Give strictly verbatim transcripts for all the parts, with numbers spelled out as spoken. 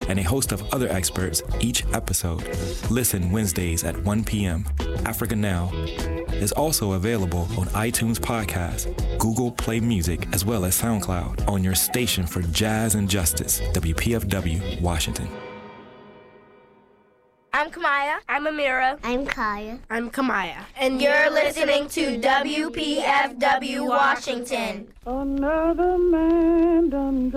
and a host of other experts each episode. Listen Wednesdays at one p.m. Africa Now is also available on iTunes Podcast, Google Play Music, as well as SoundCloud on your station for jazz and justice, W P F W, Washington. I'm Kamaya. I'm Amira. I'm Kaya. I'm Kamaya. And you're listening to W P F W Washington. Another man done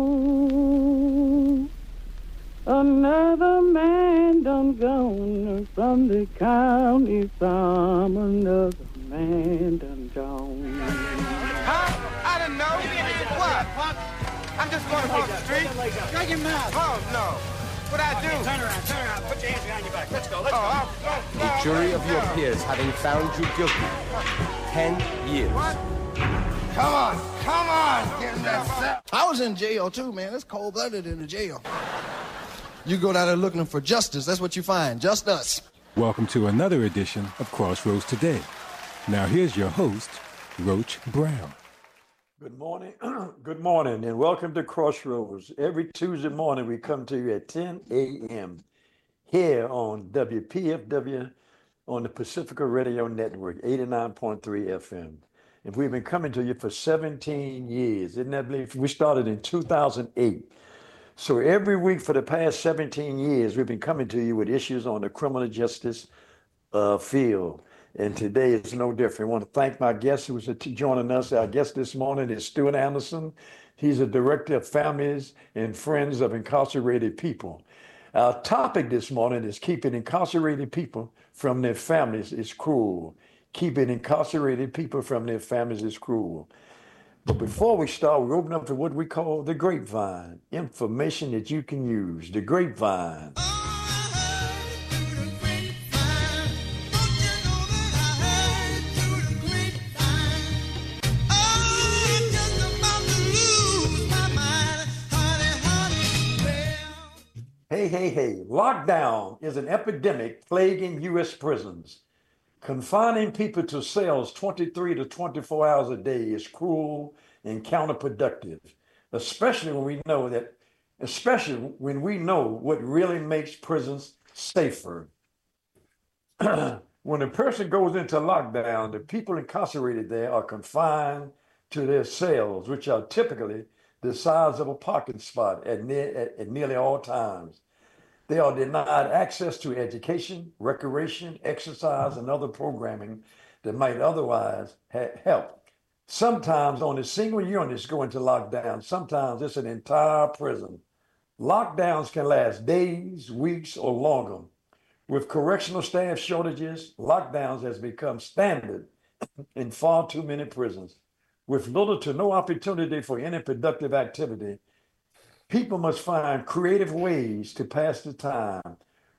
gone. Another man done gone from the county farm. Another man done gone. Huh? I didn't know. What? I'm just going across the street. Shut your mouth. Oh, no. What I do? Turn around, turn around. Put your hands behind your back. Let's go, let's oh, go. Oh, no, the jury of your peers having found you guilty. Ten years. What? Come on, come on. Get in that cell. I was in jail, too, man. It's cold-blooded in the jail. You go down there looking for justice. That's what you find. Just us. Welcome to another edition of Crossroads Today. Now here's your host, Roach Brown. Good morning. Good morning, and welcome to Crossroads. Every Tuesday morning, we come to you at ten a.m. here on W P F W on the Pacifica Radio Network, eighty-nine point three F M. And we've been coming to you for seventeen years. Isn't that believable? We started in two thousand eight. So every week for the past seventeen years, we've been coming to you with issues on the criminal justice uh, field. And today is no different. I want to thank my guest who was joining us. Our guest this morning is Stuart Anderson. He's a director of families and friends of incarcerated people. Our topic this morning is keeping incarcerated people from their families is cruel. Keeping incarcerated people from their families is cruel. But before we start, we open up to what we call the grapevine, information that you can use, the grapevine. Hey, hey, hey, lockdown is an epidemic plaguing U S prisons. Confining people to cells twenty-three to twenty-four hours a day is cruel and counterproductive, especially when we know that, especially when we know what really makes prisons safer. When a person goes into lockdown, the people incarcerated there are confined to their cells, which are typically the size of a parking spot at, ne- at, at nearly all times. They are denied access to education, recreation, exercise, and other programming that might otherwise ha- help. Sometimes only single units go into lockdown. Sometimes it's an entire prison. Lockdowns can last days, weeks, or longer. With correctional staff shortages, lockdowns has become standard in far too many prisons. With little to no opportunity for any productive activity, people must find creative ways to pass the time.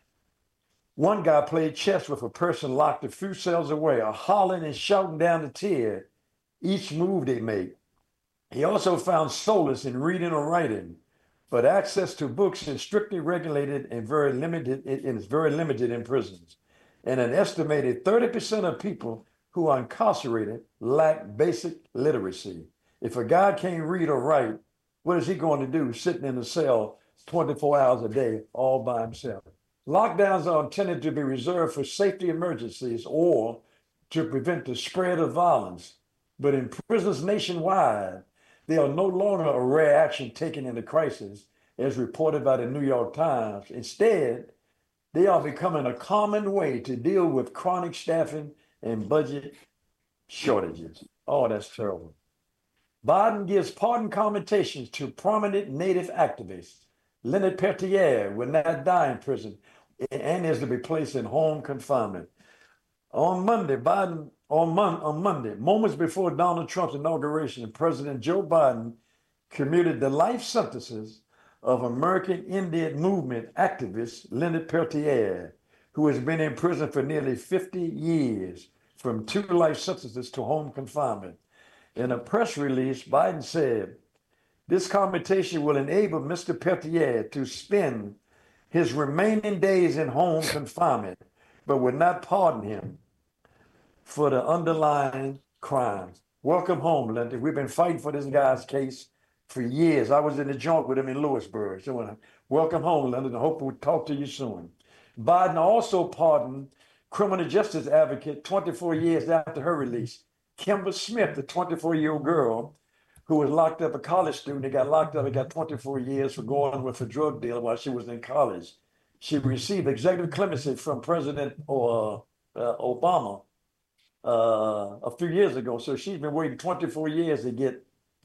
One guy played chess with a person locked a few cells away, or hollering and shouting down the tier each move they make. He also found solace in reading or writing, but access to books is strictly regulated and very limited. It is very limited in prisons. And an estimated thirty percent of people who are incarcerated lack basic literacy. If a guy can't read or write, what is he going to do sitting in a cell twenty-four hours a day all by himself? Lockdowns are intended to be reserved for safety emergencies or to prevent the spread of violence. But in prisons nationwide, they are no longer a rare action taken in a crisis, as reported by the New York Times. Instead, they are becoming a common way to deal with chronic staffing and budget shortages. Oh, that's terrible. Biden gives pardon commutations to prominent Native activists. Leonard Peltier will not die in prison and is to be placed in home confinement. On Monday, Biden, on, Mon- on Monday, moments before Donald Trump's inauguration, President Joe Biden commuted the life sentences of American Indian Movement activist Leonard Peltier, who has been in prison for nearly fifty years, from two life sentences to home confinement. In a press release, Biden said, this commutation will enable Mister Peltier to spend his remaining days in home confinement, but will not pardon him for the underlying crimes. Welcome home, Leonard. We've been fighting for this guy's case for years. I was in the joint with him in Lewisburg. So when I Welcome home, Leonard. I hope we'll talk to you soon. Biden also pardoned criminal justice advocate twenty-four years after her release. Kimber Smith, the twenty-four-year-old girl who was locked up, a college student, they got locked up and got twenty-four years for going with a drug deal while she was in college. She received executive clemency from President uh, uh, Obama uh, a few years ago. So she's been waiting twenty-four years to get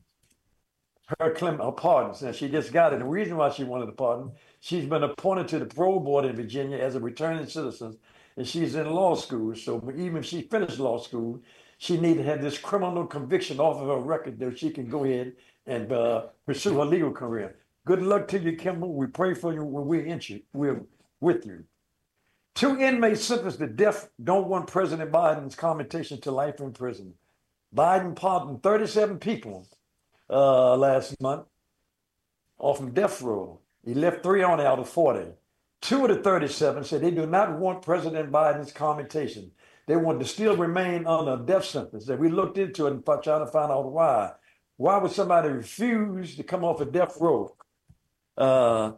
her, clem- her pardons, and she just got it. The reason why she wanted a pardon, she's been appointed to the parole board in Virginia as a returning citizen, and she's in law school. So even if she finished law school, she needed to have this criminal conviction off of her record that she can go ahead and uh, pursue her legal career. Good luck to you, Kimber. We pray for you when we're, in you. we're with you. Two inmates sentenced to death don't want President Biden's commutation to life in prison. Biden pardoned thirty-seven people uh, last month off from death row. He left three on out of forty. Two of the thirty-seven said they do not want President Biden's commutation. They want to still remain on a death sentence. That we looked into it and trying to find out why. Why would somebody refuse to come off a death row uh,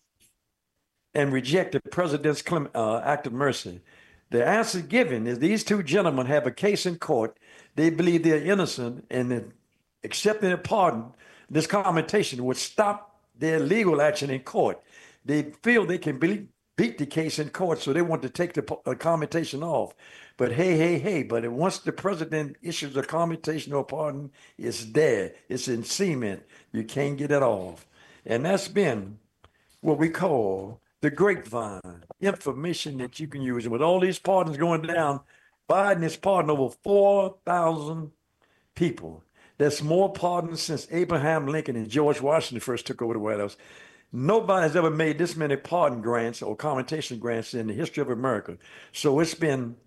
and reject the president's uh, act of mercy? The answer given is these two gentlemen have a case in court. They believe they're innocent, and accepting a pardon, this commutation would stop their legal action in court. They feel they can beat, beat the case in court, so they want to take the uh, commutation off. But hey, hey, hey, but once the president issues a commutation or pardon, it's there. It's in cement. You can't get it off. And that's been what we call the grapevine, information that you can use. And with all these pardons going down, Biden has pardoned over four thousand people. That's more pardons since Abraham Lincoln and George Washington first took over the White House. Nobody has ever made this many pardon grants or commutation grants in the history of America. So it's been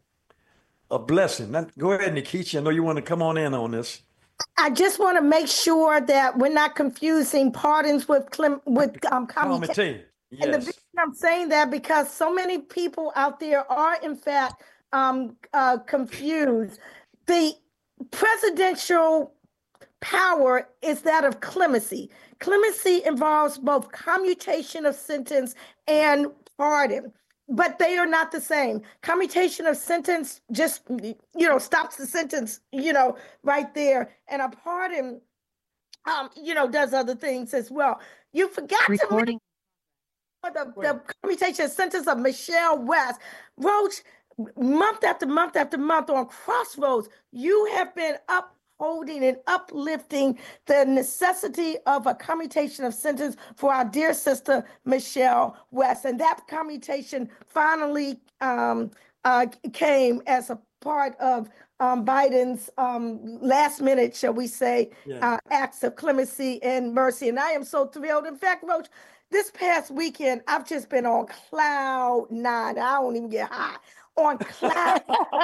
a blessing. Now, go ahead, Nikisha. I know you want to come on in on this. I just want to make sure that we're not confusing pardons with clim- with um, commutation. Yes. And the reason I'm saying that because so many people out there are, in fact, um, uh, confused. The presidential power is that of clemency. Clemency involves both commutation of sentence and pardon, but they are not the same. Commutation of sentence just, you know, stops the sentence, you know, right there. And a pardon, um, you know, does other things as well. You forgot Recording. to mention the, the commutation sentence of Michelle West. Roach, month after month after month on Crossroads, you have been upholding and uplifting the necessity of a commutation of sentence for our dear sister, Michelle West. And that commutation finally um, uh, came as a part of um, Biden's um, last minute, shall we say, yeah. uh, acts of clemency and mercy. And I am so thrilled. In fact, Roach, this past weekend, I've just been on cloud nine. I don't even get high. On cloud.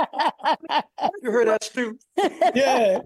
You heard that, Stu? Yeah.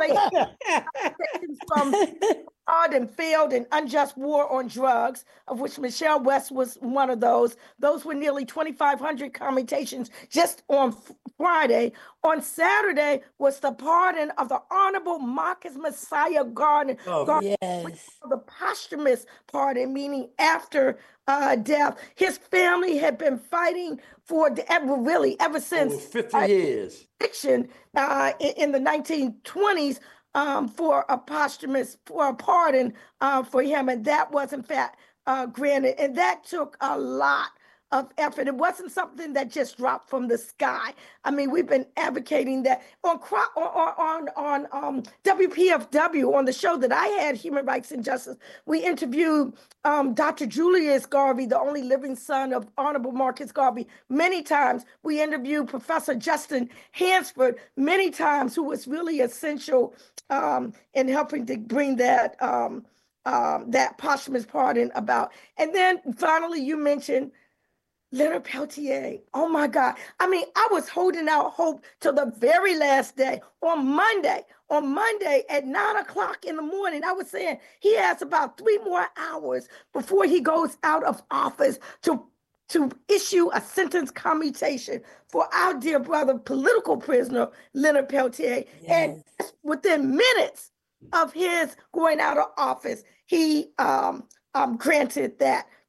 From hard and failed and unjust war on drugs, of which Michelle West was one of those. Those were nearly twenty-five hundred commutations just on Friday. On Saturday was the pardon of the Honorable Marcus Messiah Garden. Oh, Garden yes. The posthumous pardon, meaning after uh, death. His family had been fighting for ever, really, ever since over fifty years. Fiction uh, in, in the nineteen twenties um, for a posthumous, for a pardon uh, for him, and that was in fact uh, granted, and that took a lot of effort. It wasn't something that just dropped from the sky. I mean, we've been advocating that on on on on um, W P F W, on the show that I had, Human Rights and Justice. We interviewed um, Doctor Julius Garvey, the only living son of Honorable Marcus Garvey, many times. We interviewed Professor Justin Hansford many times, who was really essential um, in helping to bring that um, um, that posthumous pardon about. And then finally, you mentioned Leonard Peltier. Oh my God. I mean, I was holding out hope till the very last day. On Monday, on Monday at nine o'clock in the morning, I was saying he has about three more hours before he goes out of office to, to issue a sentence commutation for our dear brother, political prisoner, Leonard Peltier. Yes. And within minutes of his going out of office, he um, um, granted that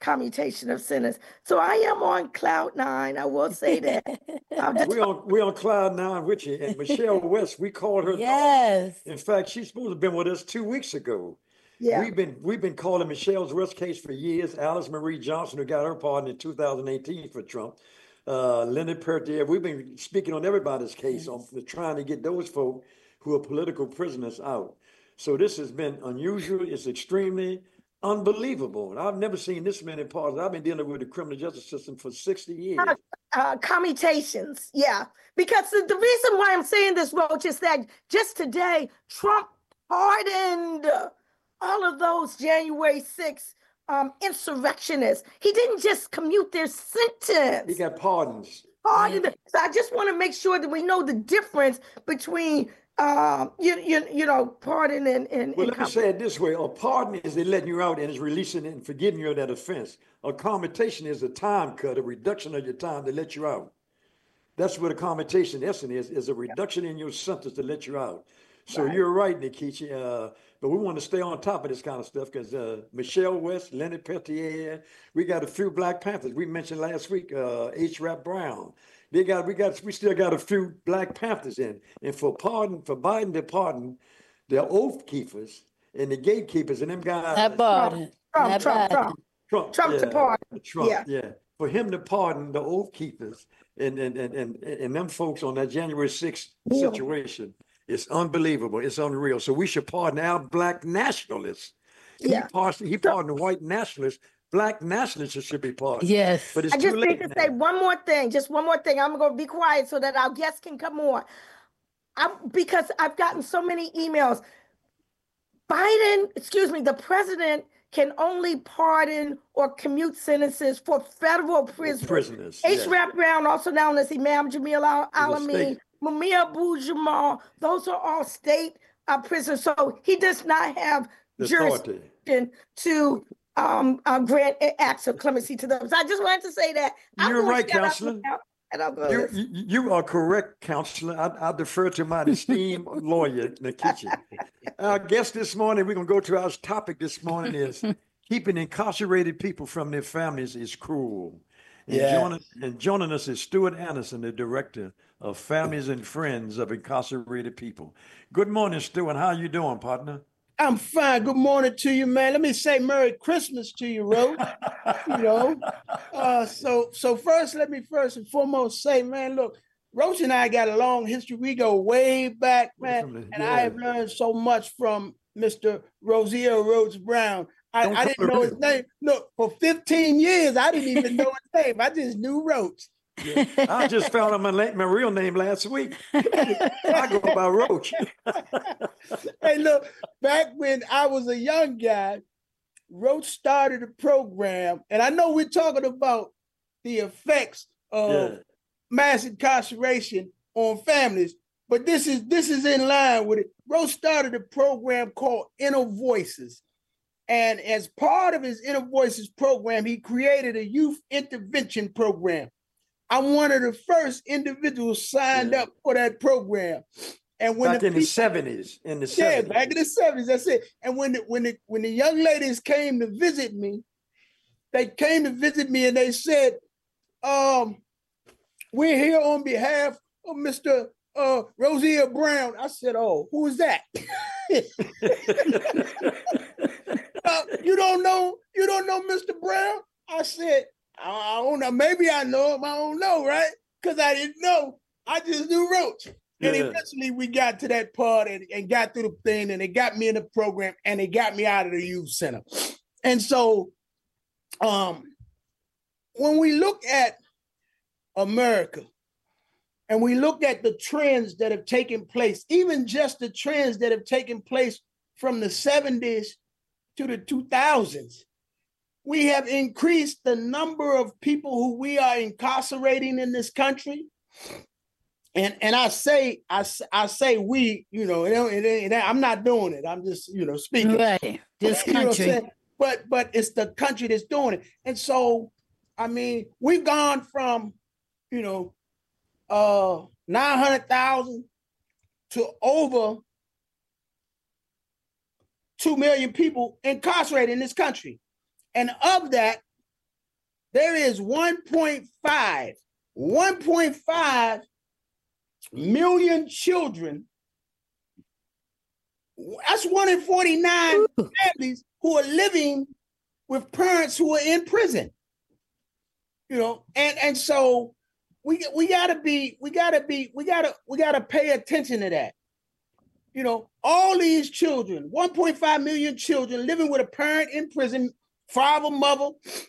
commutation of sentence. So I am on cloud nine. I will say that. we on we on cloud nine with you. And Michelle West, we called her. Yes. In fact, she's supposed to have been with us two weeks ago. Yeah. We've been we've been calling Michelle's West case for years. Alice Marie Johnson, who got her pardon in two thousand eighteen for Trump. Uh, Linda Pertier. We've been speaking on everybody's case on trying to get those folk who are political prisoners out. So this has been unusual. It's extremely unbelievable. And I've never seen this many pardons. I've been dealing with the criminal justice system for sixty years. Uh, uh, commutations, yeah. Because the, the reason why I'm saying this, Roach, is that just today, Trump pardoned all of those January sixth um, insurrectionists. He didn't just commute their sentence. He got pardons. Pardoned. So I just want to make sure that we know the difference between Um, you, you, you know, pardon and, and well, and let me say it this way: a pardon is they letting you out and is releasing it and forgiving you of that offense. A commutation is a time cut, a reduction of your time to let you out. That's what a commutation essence is: is a reduction in your sentence to let you out. So right. You're right, Nikichi. Uh, but we want to stay on top of this kind of stuff because uh, Michelle West, Leonard Peltier, we got a few Black Panthers. We mentioned last week uh, H. Rap Brown. They got, we got, we still got a few Black Panthers in, and for pardon, for Biden to pardon the oath keepers and the gatekeepers and them guys. That pardon. Trump, Trump, Trump, Trump, Trump yeah, to pardon. Trump, yeah. yeah. For him to pardon the oath keepers and and and and, and them folks on that January sixth yeah. situation, it's unbelievable. It's unreal. So we should pardon our Black nationalists. Yeah. He pardoned, he pardoned the white nationalists. Black nationalists should be pardoned. Yes. But it's I just too need late to now. say one more thing, just one more thing. I'm going to be quiet so that our guests can come on. I'm, because I've gotten so many emails. Biden, excuse me, the president can only pardon or commute sentences for federal prisoners. Prisoners. H. Yeah. Rap Brown, also known as Imam Jamil Al-Alami, Mumia Abu Jamal, those are all state uh, prisoners. So he does not have The jurisdiction authority. to um, uh, grant acts of clemency to them. So I just wanted to say that. I'm You're gonna right, shut up Counselor. now, and I'll go You, listen. you, you are correct, Counselor. I, I defer to my esteemed lawyer, Nikichi. Our guest this morning, we're going to go to our topic this morning is keeping incarcerated people from their families is cruel. And, Yeah. joining, and joining us is Stuart Anderson, the director of Families and Friends of Incarcerated People. Good morning, Stuart. How you doing, partner? I'm fine. Good morning to you, man. Let me say Merry Christmas to you, Ro. you know. Uh, so so first, let me first and foremost say, man, look, Roach and I got a long history. We go way back, man. And Yeah. I have learned so much from Mister Rozier Rhodes Brown. I, Don't I didn't call know him his name. Look, for fifteen years, I didn't even know his name. I just knew Roach. Yeah. I just found out my, la- my real name last week. I go by Roach. Hey, look, back when I was a young guy, Roach started a program, and I know we're talking about the effects of Yeah. mass incarceration on families, but this is this is in line with it. Roach started a program called Inner Voices. And as part of his Inner Voices program, he created a youth intervention program. I'm one of the first individuals signed Yeah. up for that program. And when Back the in the people- seventies. In the yeah, seventies. back in the seventies, that's it. And when the, when the when the young ladies came to visit me, they came to visit me and they said, um, we're here on behalf of Mister Uh, Rozier Brown. I said, oh, who is that? uh, you don't know, you don't know Mister Brown? I said, I, I don't know. Maybe I know him. I don't know, right? Because I didn't know. I just knew Roach. And Yeah. eventually we got to that part and, and got through the thing and it got me in the program and it got me out of the youth center. And so um, when we look at America and we look at the trends that have taken place, even just the trends that have taken place from the seventies to the two thousands, we have increased the number of people who we are incarcerating in this country. And and I say I, s- I say we, you know, it, ain't- it, ain't- I'm not doing it. I'm just, you know, speaking. Right. This You know what I'm country. saying? But but it's the country that's doing it. And so, I mean, we've gone from, you know, uh, nine hundred thousand to over two million people incarcerated in this country. And of that, there is one point five million children. That's one in forty-nine Ooh. Families who are living with parents who are in prison. You know, and and so we we gotta be we gotta be we gotta we gotta pay attention to that. You know, all these children, one point five million children living with a parent in prison, father, mother,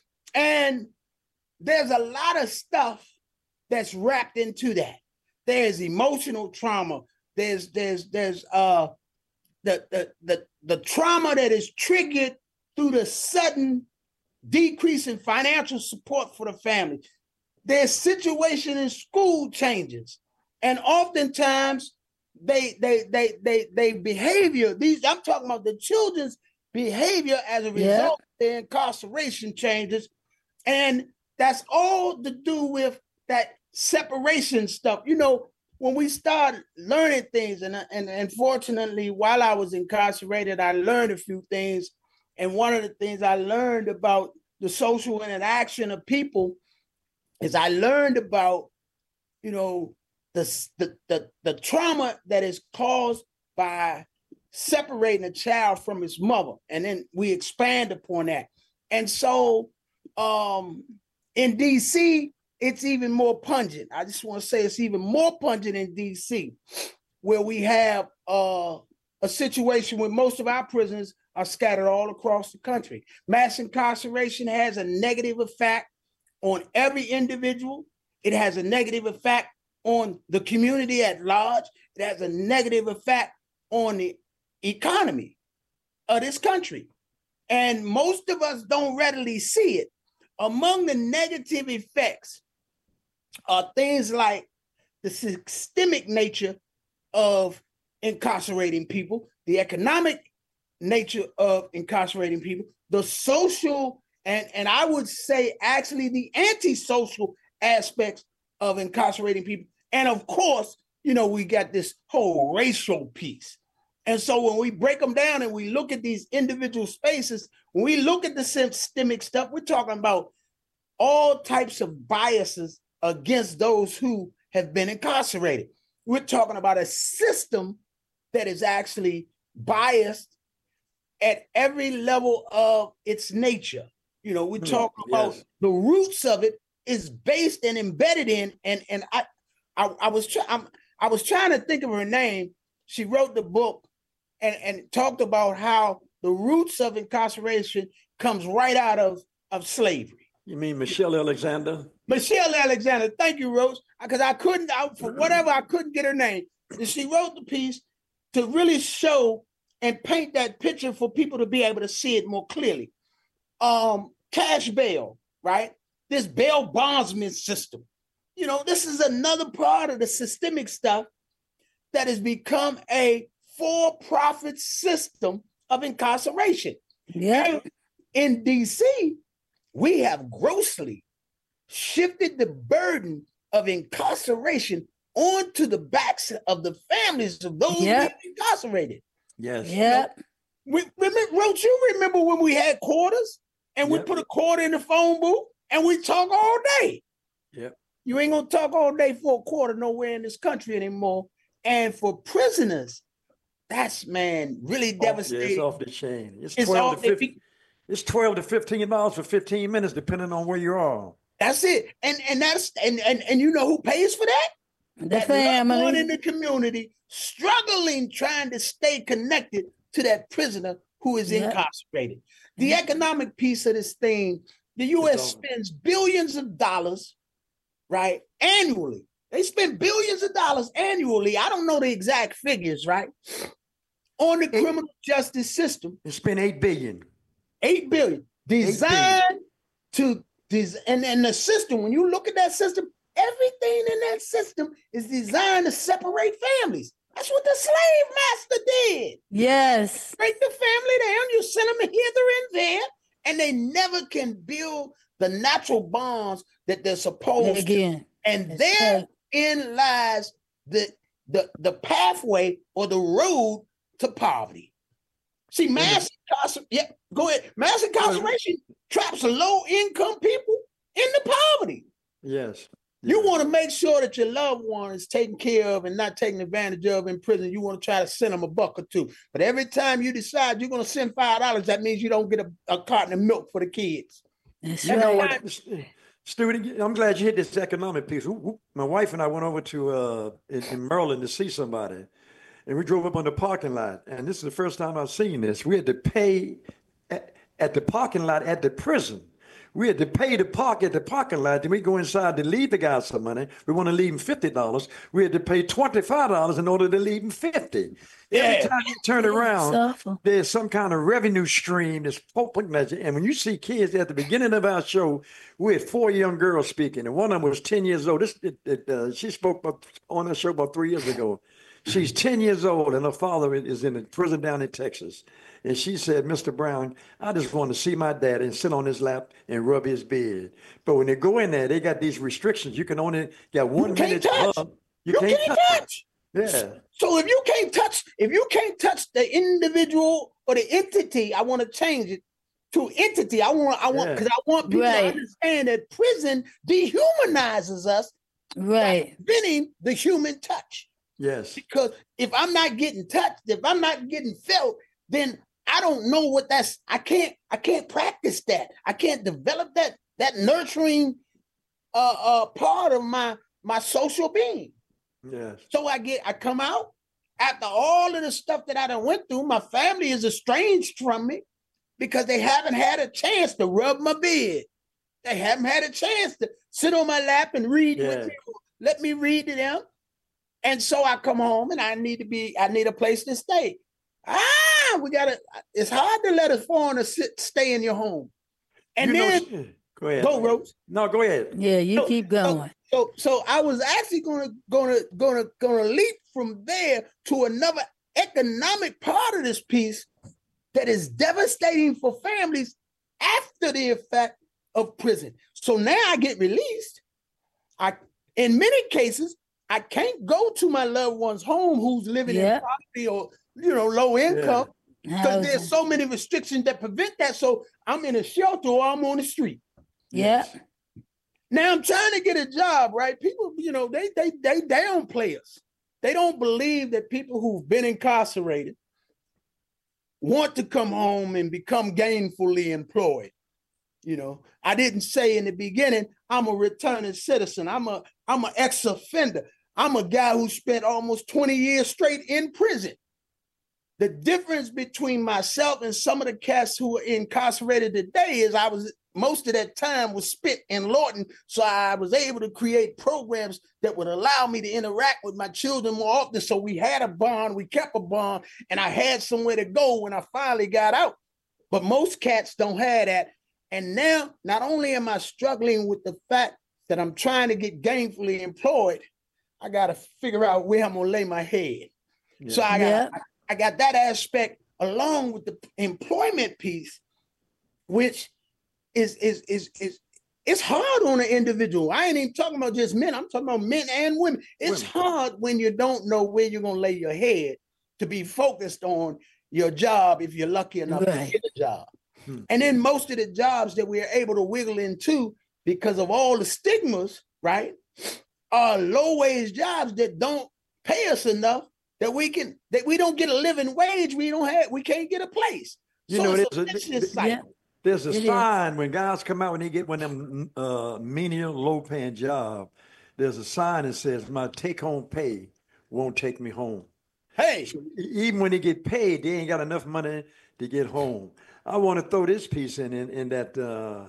and there's a lot of stuff that's wrapped into that. There's emotional trauma. There's there's there's uh the the the the trauma that is triggered through the sudden decrease in financial support for the family. Their situation in school changes, and oftentimes they they they they they behavior. These I'm talking about the children's behavior as a result yeah. of their incarceration changes, and that's all to do with that separation stuff. You know, when we start learning things, and and unfortunately, while I was incarcerated, I learned a few things. And one of the things I learned about the social interaction of people is I learned about, you know, the, the, the, the trauma that is caused by separating a child from his mother. And then we expand upon that. And so um, in D C, it's even more pungent. I just want to say it's even more pungent in D C, where we have uh, a situation where most of our prisoners are scattered all across the country. Mass incarceration has a negative effect on every individual. It has a negative effect on the community at large. It has a negative effect on the economy of this country. And most of us don't readily see it. Among the negative effects are things like the systemic nature of incarcerating people, the economic nature of incarcerating people, the social, and, and I would say actually the antisocial aspects of incarcerating people. And of course, you know, we got this whole racial piece. And so when we break them down and we look at these individual spaces, when we look at the systemic stuff, we're talking about all types of biases against those who have been incarcerated. We're talking about a system that is actually biased at every level of its nature. You know, we're talking yes. about the roots of it is based and embedded in, and and I I, I was trying I'm I was trying to think of her name. She wrote the book and, and talked about how the roots of incarceration comes right out of, of slavery. You mean Michelle Alexander? Michelle Alexander, thank you, Rose, because I couldn't, I, for whatever, I couldn't get her name. And she wrote the piece to really show and paint that picture for people to be able to see it more clearly. Um, cash bail, right? This bail bondsman system. You know, this is another part of the systemic stuff that has become a for-profit system of incarceration. Yeah. In D C, we have grossly shifted the burden of incarceration onto the backs of the families of those yep. who are incarcerated. Yes. Yeah. We remember, Roach, you remember when we had quarters and we yep. put a quarter in the phone booth and we talk all day. Yep. You ain't gonna talk all day for a quarter nowhere in this country anymore. And for prisoners, that's, man, really devastating. Yeah, it's off the chain. It's, it's twelve off, to fifteen. It's twelve to fifteen dollars for fifteen minutes, depending on where you are. That's it. And and that's and and, and you know who pays for that? The that family. One in the community struggling, trying to stay connected to that prisoner who is yep. incarcerated. The yep. economic piece of this thing, the U S spends billions of dollars, right, annually. They spend billions of dollars annually. I don't know the exact figures, right, on the eight, criminal justice system. They spend eight billion. Eight billion designed eight billion. to des- and, and the system. When you look at that system, everything in that system is designed to separate families. That's what the slave master did. Yes. Break the family down. You send them hither and there, and they never can build the natural bonds that they're supposed Again. to. And therein lies the, the, the pathway or the road to poverty. See, mass incarceration, yeah, go ahead. Mass incarceration traps low-income people in Yes. You want to make sure that your loved one is taken care of and not taken advantage of in prison. You want to try to send them a buck or two. But every time you decide you're going to send five dollars, that means you don't get a, a carton of milk for the kids. That's you know what, Stuart, I'm glad you hit this economic piece. My wife and I went over to uh, in, in Maryland to see somebody. And we drove up on the parking lot. And this is the first time I've seen this. We had to pay at, at the parking lot at the prison. We had to pay to park at the parking lot. Then we go inside to leave the guy some money. We want to leave him fifty dollars. We had to pay twenty-five dollars in order to leave him fifty dollars. Yeah. Every time you turn around, there's some kind of revenue stream that's poking at you. And when you see kids at the beginning of our show, we had four young girls speaking. And one of them was ten years old. This it, it, uh, She spoke about, on the show about three years ago. She's ten years old, and her father is in a prison down in Texas. And she said, Mister Brown, I just want to see my dad and sit on his lap and rub his beard. But when they go in there, they got these restrictions. You can only get one you minute. Touch. Hug. You, you can't, can't touch. touch. Yeah. So if you can't touch, if you can't touch the individual or the entity, I want to change it to entity. I want, I want, because yeah. I want people right. to understand that prison dehumanizes us, right? Preventing the human touch. Yes. Because if I'm not getting touched, if I'm not getting felt, then I don't know what that's, I can't, I can't practice that. I can't develop that, that nurturing uh, uh, part of my, my social being. Yes. So I get, I come out after all of the stuff that I done went through. My family is estranged from me because they haven't had a chance to rub my beard. They haven't had a chance to sit on my lap and read yeah. with me. Let me read to them. And so I come home and I need to be, I need a place to stay. Ah, we gotta, it's hard to let a foreigner sit, stay in your home. And you then, know, go ahead. Go, Rose. No, go ahead. Yeah, you so, keep going. So, so, so I was actually gonna, gonna, gonna, gonna leap from there to another economic part of this piece that is devastating for families after the effect of prison. So now I get released. I, in many cases, I can't go to my loved one's home who's living yeah. in poverty or, you know, low income because yeah. there's so many restrictions that prevent that. So I'm in a shelter or I'm on the street. Yeah. Now I'm trying to get a job, right? People, you know, they they they downplay us. They don't believe that people who've been incarcerated want to come home and become gainfully employed. You know, I didn't say in the beginning, I'm a returning citizen. I'm a I'm an ex-offender. I'm a guy who spent almost twenty years straight in prison. The difference between myself and some of the cats who are incarcerated today is I was, most of that time was spent in Lorton. So I was able to create programs that would allow me to interact with my children more often. So we had a bond, we kept a bond, and I had somewhere to go when I finally got out. But most cats don't have that. And now, not only am I struggling with the fact that I'm trying to get gainfully employed, I got to figure out where I'm going to lay my head. Yeah. So I got, yeah. I, I got that aspect along with the employment piece, which is, is, is, is, it's hard on an individual. I ain't even talking about just men. I'm talking about men and women. It's women. hard when you don't know where you're going to lay your head to be focused on your job if you're lucky enough right. to get a job. Hmm. And then most of the jobs that we are able to wiggle into because of all the stigmas, right, are low-wage jobs that don't pay us enough that we can that we don't get a living wage. We don't have we can't get a place. You so know, it's there's a, a, vicious cycle. there's a It sign is. when guys come out when they get one of them uh, menial, low-paying job. There's a sign that says, "My take-home pay won't take me home." Hey, so even when they get paid, they ain't got enough money to get home. I want to throw this piece in in, in that uh,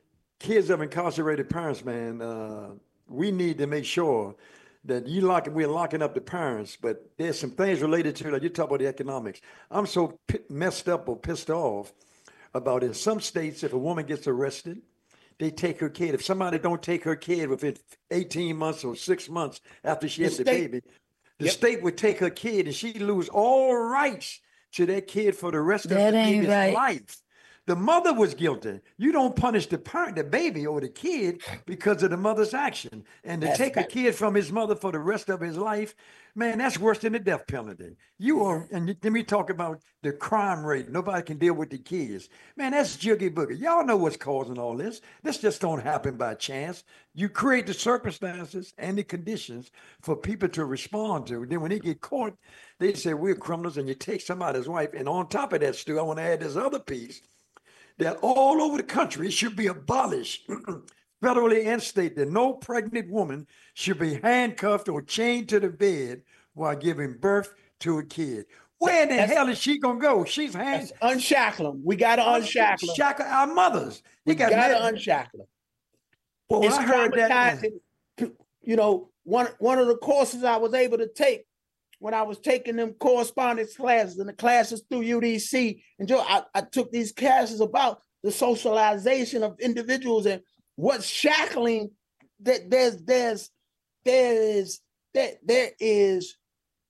kids of incarcerated parents, man. Uh, we need to make sure that you lock we're locking up the parents, but there's some things related to like you talk about the economics. I'm so p- messed up or pissed off about in some states, if a woman gets arrested, they take her kid. If somebody don't take her kid within eighteen months or six months after she The has the state- baby, the Yep. state would take her kid and she lose all rights to that kid for the rest of That the ain't baby's right. life. The mother was guilty. You don't punish the parent, the baby or the kid because of the mother's action. And to That's take right. a kid from his mother for the rest of his life, man, that's worse than the death penalty. You are, and then we talk about the crime rate. Nobody can deal with the kids. Man, that's jiggy boogie. Y'all know what's causing all this. This just don't happen by chance. You create the circumstances and the conditions for people to respond to. Then when they get caught, they say we're criminals, and you take somebody's wife. And on top of that, Stu, I want to add this other piece, that all over the country it should be abolished, federally and state, that no pregnant woman should be handcuffed or chained to the bed while giving birth to a kid. Where in the That's- hell is she gonna go? She's hand Unshackle them. We got to unshackle them. shackle our mothers. We You got got to mad- unshackle them. Well, when It's I heard that, traumatizing. You know, one one of the courses I was able to take when I was taking them correspondence classes and the classes through U D C, and Joe, I, I took these classes about the socialization of individuals and what's shackling. That there's there's there is that there is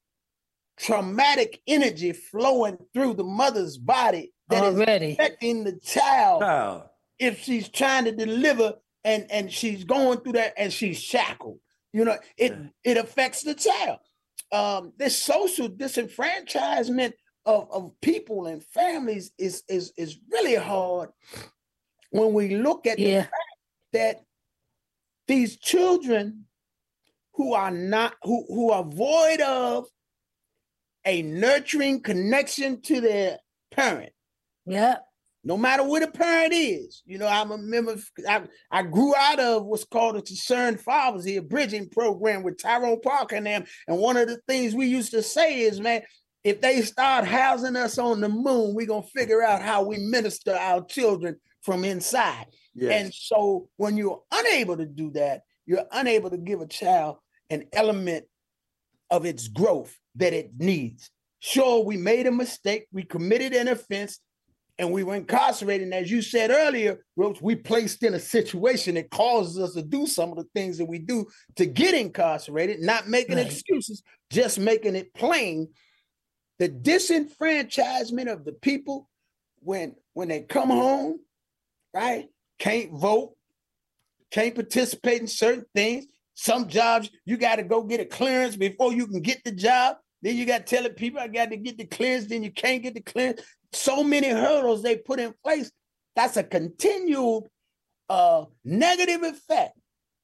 traumatic energy flowing through the mother's body that is Already. affecting the child child. if she's trying to deliver and and she's going through that and she's shackled. You know, it it affects the child. Um, this social disenfranchisement of, of people and families is is is really hard when we look at Yeah. the fact that these children who are not who who are void of a nurturing connection to their parent. Yeah. No matter where the parent is, you know, I remember I, I grew out of what's called a Concerned Fathers, the bridging program with Tyrone Parker and them. And one of the things we used to say is, man, if they start housing us on the moon, we're going to figure out how we minister our children from inside. Yes. And so when you're unable to do that, you're unable to give a child an element of its growth that it needs. Sure, we made a mistake, we committed an offense, and we were incarcerated. And as you said earlier, Roach, we placed in a situation that causes us to do some of the things that we do to get incarcerated, not making Right. excuses, just making it plain. The disenfranchisement of the people when, when they come home, right, can't vote, can't participate in certain things. Some jobs, you got to go get a clearance before you can get the job. Then you got to tell the people, I got to get the clearance, then you can't get the clearance. So many hurdles they put in place. That's a continued uh, negative effect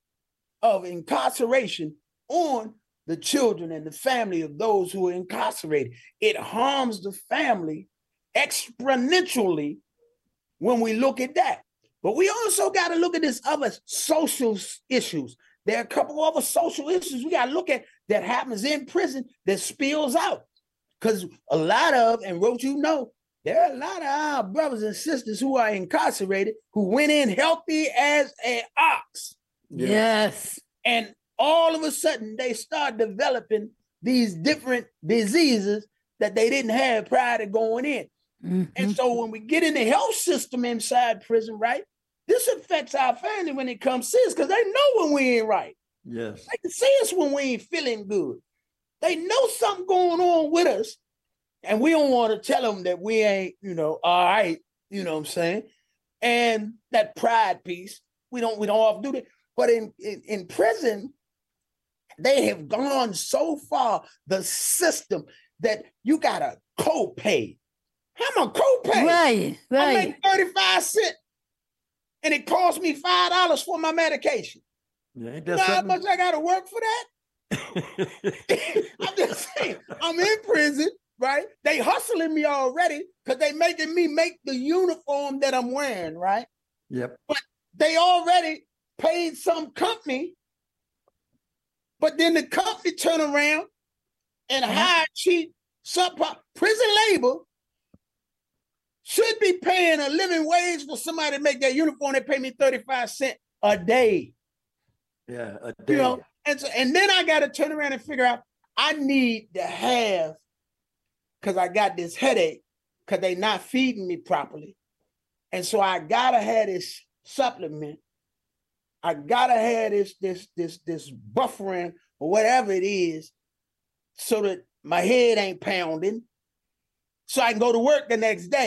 of incarceration on the children and the family of those who are incarcerated. It harms the family exponentially when we look at that. But we also got to look at this other social issues. There are a couple other social issues we got to look at that happens in prison that spills out. Because a lot of, and Roach, you know, there are a lot of our brothers and sisters who are incarcerated who went in healthy as an ox. Yes. And all of a sudden they start developing these different diseases that they didn't have prior to going in. Mm-hmm. And so when we get in the health system inside prison, right, this affects our family when it comes to us because they know when we ain't right. Yes. They can see us when we ain't feeling good. They know something going on with us. And we don't want to tell them that we ain't, you know, all right, you know what I'm saying? And that pride piece, we don't, we don't often do that. But in, in, in prison, they have gone so far, the system, that you got a copay. I'm a copay. Right, I right. make thirty-five cents and it costs me five dollars for my medication. Yeah, ain't You that know how something? much I got to work for that? I'm just saying, I'm in prison, right? They hustling me already because they making me make the uniform that I'm wearing, right? Yep. But they already paid some company, but then the company turn around and hire cheap subpar. Prison labor should be paying a living wage for somebody to make that uniform. They pay me thirty-five cents a day. Yeah, a day. You know, and so, and then I got to turn around and figure out I need to have, because I got this headache because they not feeding me properly. And so I gotta have this supplement. I gotta have this, this, this, this buffering or whatever it is so that my head ain't pounding. So I can go to work the next day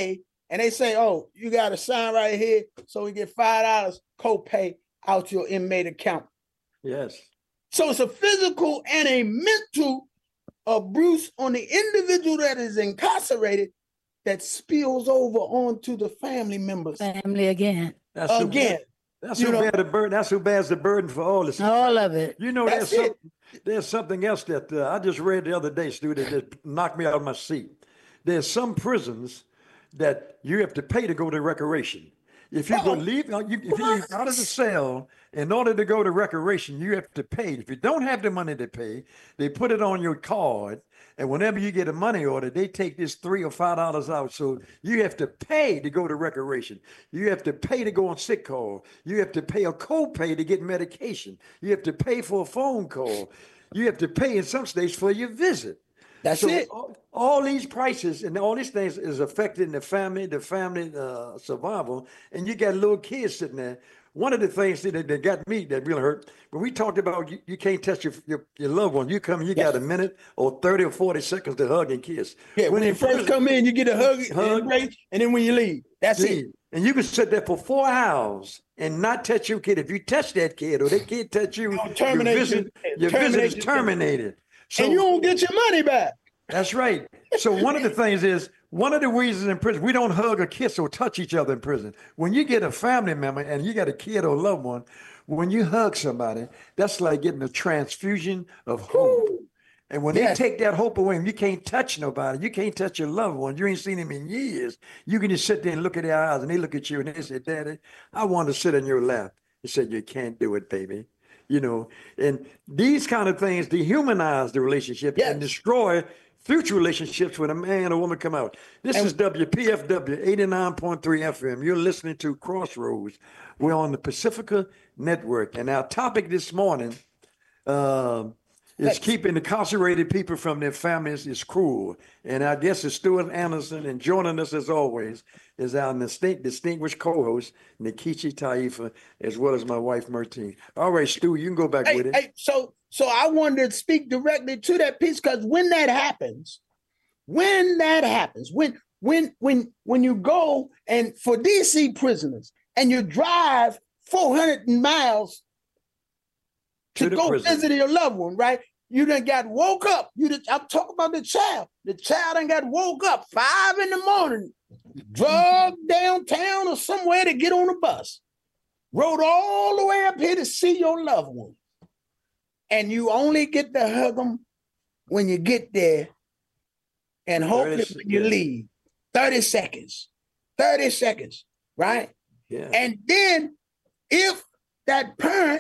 and they say, oh, you got to sign right here so we get five dollars copay out your inmate account. Yes. So it's a physical and a mental abuse on the individual that is incarcerated that spills over onto the family members. Family again. That's again. Who, that's who bears the burden. That's who bears the burden for all this. All of it. You know, That's there's, it. some, there's something else that uh, I just read the other day, Stu, that just knocked me out of my seat. There's some prisons that you have to pay to go to recreation. If you go leave, you, if you leave out of the cell, in order to go to recreation, you have to pay. If you don't have the money to pay, they put it on your card, and whenever you get a money order, they take this three or five dollars out. So you have to pay to go to recreation. You have to pay to go on sick call. You have to pay a copay to get medication. You have to pay for a phone call. You have to pay in some states for your visit. That's so it. All, all these prices and all these things is affecting the family, the family uh, survival, and you got little kids sitting there. One of the things that, that got me that really hurt, when we talked about you, you can't touch your, your, your loved one, you come, you yes. got a minute or thirty or forty seconds to hug and kiss. Yeah, when, when you first come in, you get a hug, hug embrace, and then when you leave, that's leave. it. And you can sit there for four hours and not touch your kid. If you touch that kid or that kid touch you, no, your visit, your visit is terminated. So, and you don't get your money back. That's right. So one of the things is, one of the reasons in prison, we don't hug or kiss or touch each other in prison. When you get a family member and you got a kid or a loved one, when you hug somebody, that's like getting a transfusion of hope. And when yes. they take that hope away, you can't touch nobody. You can't touch your loved one. You ain't seen him in years. You can just sit there and look at their eyes, and they look at you and they say, Daddy, I want to sit in your lap. He said, you can't do it, baby. You know, and these kind of things dehumanize the relationship yes. and destroy future relationships when a man or woman come out. This and, is W P F W eighty-nine point three F M. You're listening to Crossroads. We're on the Pacifica Network. And our topic this morning uh, is Thanks. keeping incarcerated people from their families is cruel. And I guess it's Stuart Anderson, and joining us as always is our distinct, distinguished co-host, Nikichi Taifa, as well as my wife, Mertine. All right, Stu, you can go back hey, with it. Hey, so, so I wanted to speak directly to that piece, because when that happens, when that happens, when when when when you go and for D C prisoners and you drive four hundred miles to, to go prison. visit your loved one, right? You done got woke up. You done, I'm talking about the child. The child done got woke up five in the morning, drugged downtown or somewhere to get on a bus, rode all the way up here to see your loved one. And you only get to hug them when you get there, and hopefully when you leave. thirty seconds. thirty seconds, right? Yeah. And then if that parent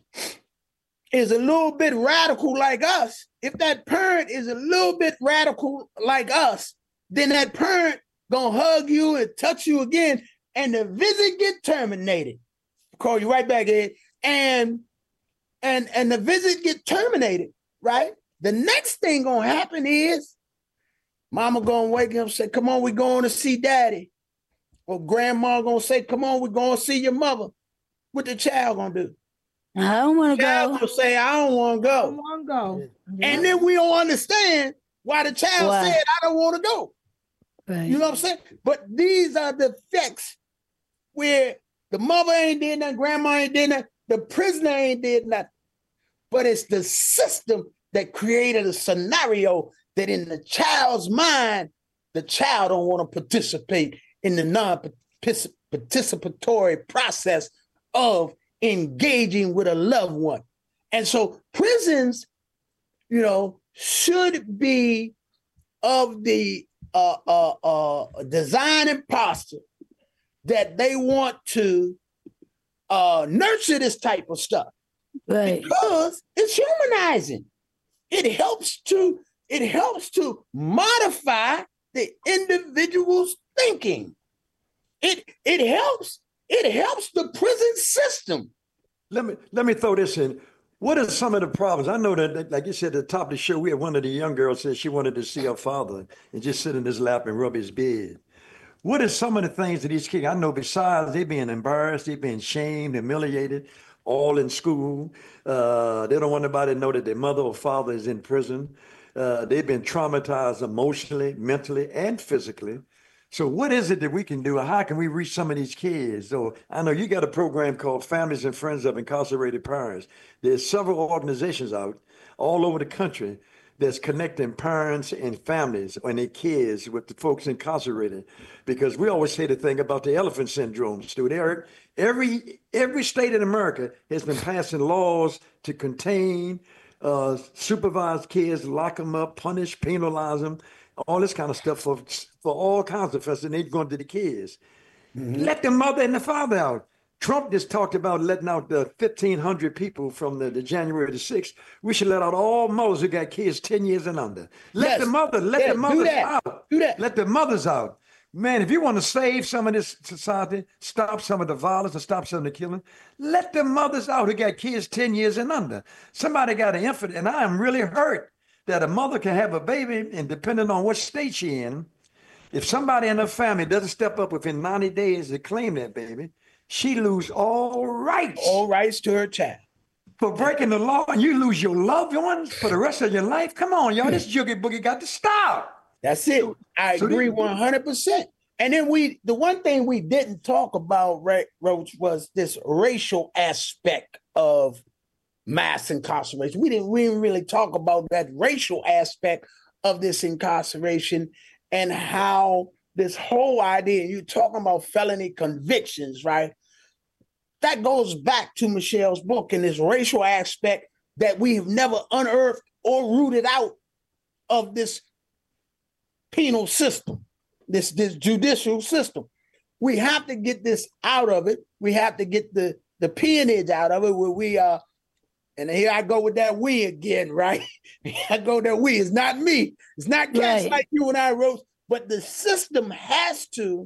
is a little bit radical like us, if that parent is a little bit radical like us, then that parent gonna hug you and touch you again, and the visit get terminated. Call you right back in, and and and the visit get terminated, right? The next thing gonna happen is mama gonna wake up and say, come on, we're going to see daddy. Or grandma gonna say, come on, we're going to see your mother. What the child gonna do? I don't want to go. Gonna say, I don't want to go. I don't want to go. Yeah. And then we don't understand why the child why? said, I don't want to go. Right. You know what I'm saying? But these are the effects where the mother ain't did nothing, grandma ain't did nothing, the prisoner ain't did nothing. But it's the system that created a scenario that in the child's mind, the child don't want to participate in the non-participatory process of engaging with a loved one. And so prisons, you know, should be of the uh, uh, uh, design and posture that they want to uh, nurture this type of stuff. Right. Because it's humanizing. It helps to, it helps to modify the individual's thinking. It, it helps, it helps the prison system. Let me let me throw this in. What are some of the problems? I know that, like you said at the top of the show, we had one of the young girls said she wanted to see her father and just sit in his lap and rub his beard. What are some of the things that these kids, I know besides they being embarrassed, they being shamed, humiliated, all in school. Uh, they don't want anybody to know that their mother or father is in prison. Uh, they've been traumatized emotionally, mentally, and physically. So what is it that we can do? How can we reach some of these kids? So I know you got a program called Families and Friends of Incarcerated Parents. There's several organizations out all over the country that's connecting parents and families and their kids with the folks incarcerated. Because we always say the thing about the elephant syndrome, Stu. Eric, every every state in America has been passing laws to contain, uh, supervise kids, lock them up, punish, penalize them, all this kind of stuff for, for all kinds of offenses, and they're going to the kids. Mm-hmm. Let the mother and the father out. Trump just talked about letting out the fifteen hundred people from the, the January the sixth. We should let out all mothers who got kids ten years and under. Let yes. the mother, let yeah, the mothers do out. Do that. Let the mothers out. Man, if you want to save some of this society, stop some of the violence and stop some of the killing, let the mothers out who got kids ten years and under. Somebody got an infant, and I am really hurt that a mother can have a baby, and depending on what state she's in, if somebody in her family doesn't step up within ninety days to claim that baby, she lose all rights. All rights to her child. For breaking the law, and you lose your loved ones for the rest of your life. Come on, y'all, this joogie boogie got to stop. That's it. I so agree one hundred percent. And then we, the one thing we didn't talk about, right, Roach, was this racial aspect of mass incarceration. We didn't, we didn't really talk about that racial aspect of this incarceration and how this whole idea, you're talking about felony convictions, right? That goes back to Michelle's book and this racial aspect that we have never unearthed or rooted out of this penal system, this, this judicial system. We have to get this out of it. We have to get the, the peonage out of it where we are. Uh, and here I go with that we again, right? I go that we. It's not me. It's not cats right. like you and I, Rose. But the system has to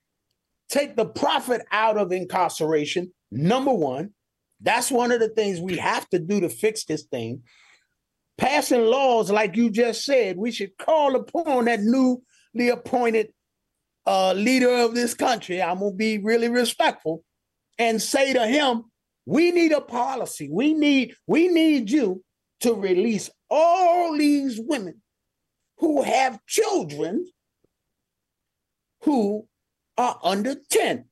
take the profit out of incarceration, number one. That's one of the things we have to do to fix this thing. Passing laws, like you just said, we should call upon that newly appointed uh, leader of this country. I'm going to be really respectful and say to him, we need a policy. We need, we need you to release all these women who have children who are under ten,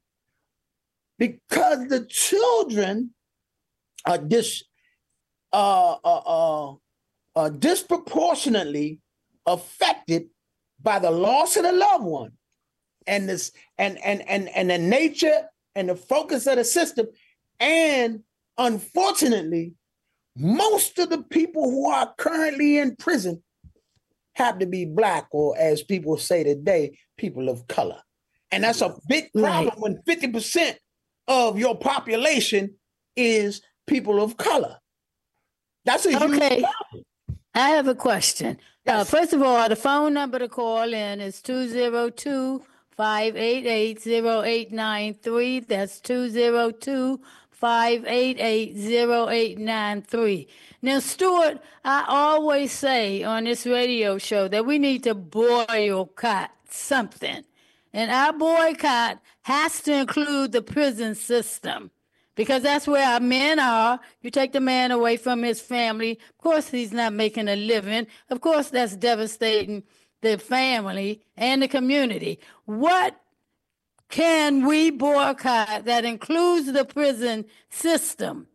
because the children are dis, uh, uh, uh, uh, disproportionately affected by the loss of a loved one, and this and and and and the nature and the focus of the system, and unfortunately, most of the people who are currently in prison have to be Black, or as people say today, people of color. And that's a big problem right. when fifty percent of your population is people of color. That's a huge okay. problem. I have a question. Yes. Uh, first of all, the phone number to call in is two zero two, five eight eight, zero eight nine three. That's two zero two, five eight eight, zero eight nine three. Now, Stuart, I always say on this radio show that we need to boycott something. And our boycott has to include the prison system, because that's where our men are. You take the man away from his family. Of course, he's not making a living. Of course, that's devastating the family and the community. What can we boycott that includes the prison system?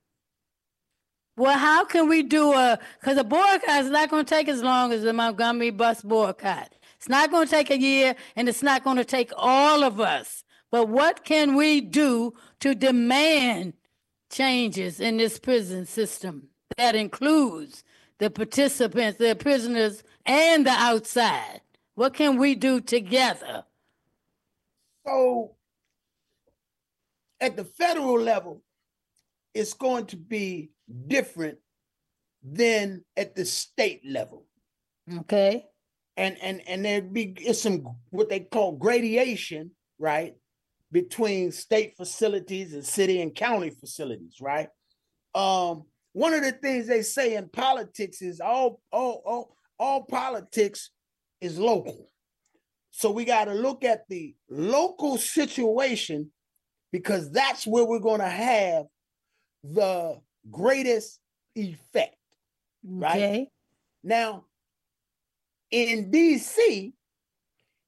Well, how can we do a, because a boycott is not going to take as long as the Montgomery bus boycott. It's not going to take a year, and it's not going to take all of us. But what can we do to demand changes in this prison system that includes the participants, the prisoners, and the outside? What can we do together? So at the federal level, it's going to be different than at the state level. Okay. And and and there'd be it's some what they call gradation, right, between state facilities and city and county facilities, right? Um, one of the things they say in politics is all all all, all politics is local. So we got to look at the local situation, because that's where we're going to have the greatest effect, right? Okay. Now, in D C,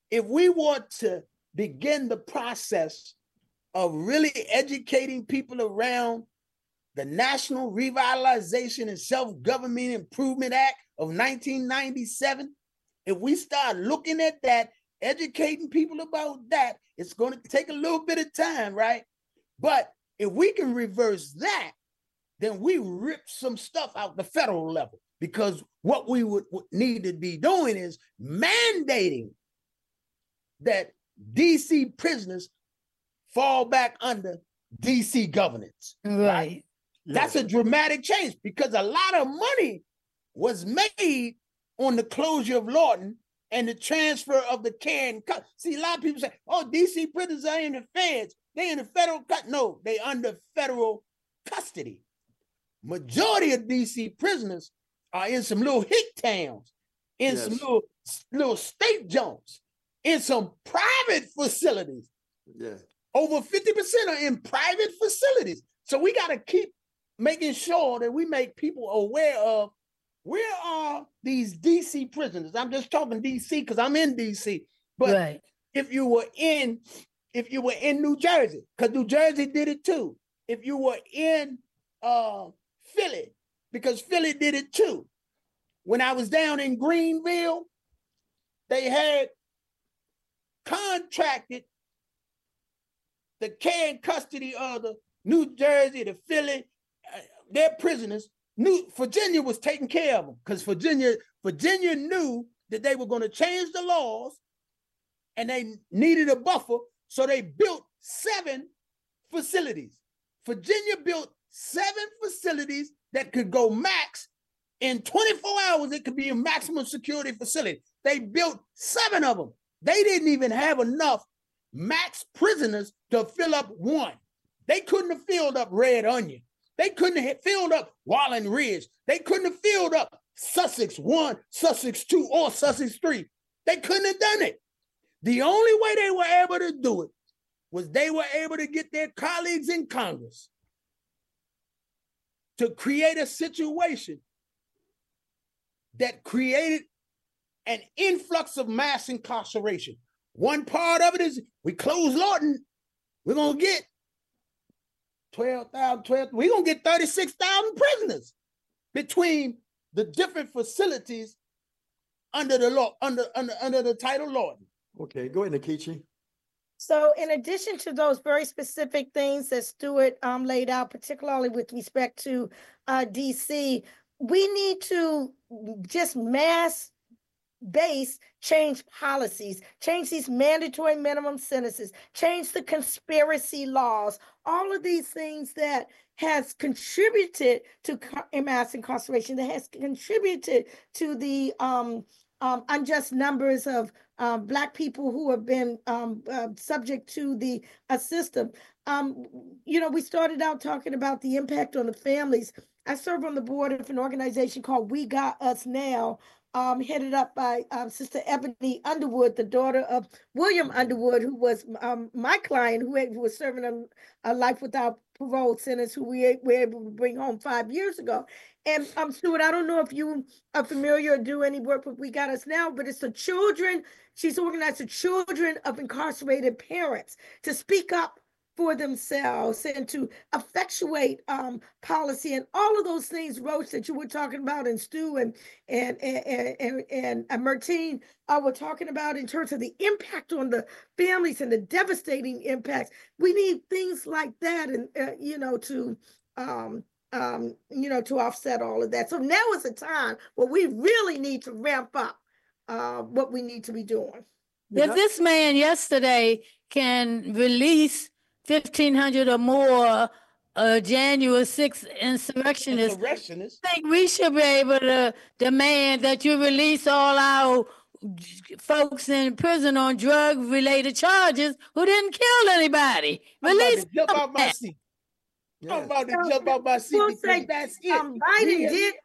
if we want to begin the process of really educating people around the National Revitalization and Self-Government Improvement Act of nineteen ninety-seven, if we start looking at that, educating people about that, it's going to take a little bit of time, right? But if we can reverse that, then we rip some stuff out the federal level, because what we would, would need to be doing is mandating that D C prisoners fall back under D C governance. Right. right? That's a dramatic change, because a lot of money was made on the closure of Lorton and the transfer of the care and cut. See, a lot of people say, oh, D C prisoners are in the feds. They in the federal cut. No, they under federal custody. Majority of D C prisoners are in some little hick towns, in yes. some little, little state joints, in some private facilities. Yeah. Over fifty percent are in private facilities. So we got to keep making sure that we make people aware of where are these D C prisoners. I'm just talking D C because I'm in D C. But right. if you were in, if you were in New Jersey, because New Jersey did it too. If you were in uh, Philly, because Philly did it too. When I was down in Greenville, they had contracted the care and custody of the New Jersey, the Philly, uh, their prisoners. New Virginia was taking care of them, because Virginia, Virginia knew that they were going to change the laws and they needed a buffer. So they built seven facilities. Virginia built seven facilities that could go max. In twenty-four hours, it could be a maximum security facility. They built seven of them. They didn't even have enough max prisoners to fill up one. They couldn't have filled up Red Onion. They couldn't have filled up Wallen Ridge. They couldn't have filled up Sussex one, Sussex two, or Sussex three. They couldn't have done it. The only way they were able to do it was they were able to get their colleagues in Congress to create a situation that created an influx of mass incarceration. One part of it is we close Lorton, we're going to get twelve thousand, twelve, we're going to get thirty-six thousand prisoners between the different facilities under the law, under, under, under the title Lorton. Okay, go ahead, Nkechi. So in addition to those very specific things that Stuart um, laid out, particularly with respect to uh, D C, we need to just mass base change policies, change these mandatory minimum sentences, change the conspiracy laws, all of these things that has contributed to mass incarceration, that has contributed to the um, um, unjust numbers of um, Black people who have been um, uh, subject to the uh, system. Um, you know, we started out talking about the impact on the families. I serve on the board of an organization called We Got Us Now, um, headed up by um, Sister Ebony Underwood, the daughter of William Underwood, who was um, my client, who was serving a, a life without parole sentence, who we were able to bring home five years ago. And um, Stuart, I don't know if you are familiar or do any work with We Got Us Now, but it's the children, she's organized the children of incarcerated parents to speak up for themselves and to effectuate um, policy and all of those things, Roach, that you were talking about, and Stu and and and and, and, and Martine uh, were talking about in terms of the impact on the families and the devastating impacts. We need things like that, and uh, you know, to um, um, you know, to offset all of that. So now is a time where we really need to ramp up uh, what we need to be doing. If this man yesterday can release fifteen hundred or more uh, January sixth insurrectionists, insurrectionists, I think we should be able to demand that you release all our folks in prison on drug-related charges who didn't kill anybody. Release I'm about to jump out my seat. Yeah. I'm about to jump out my seat because say, that's it. Um, Biden yeah. did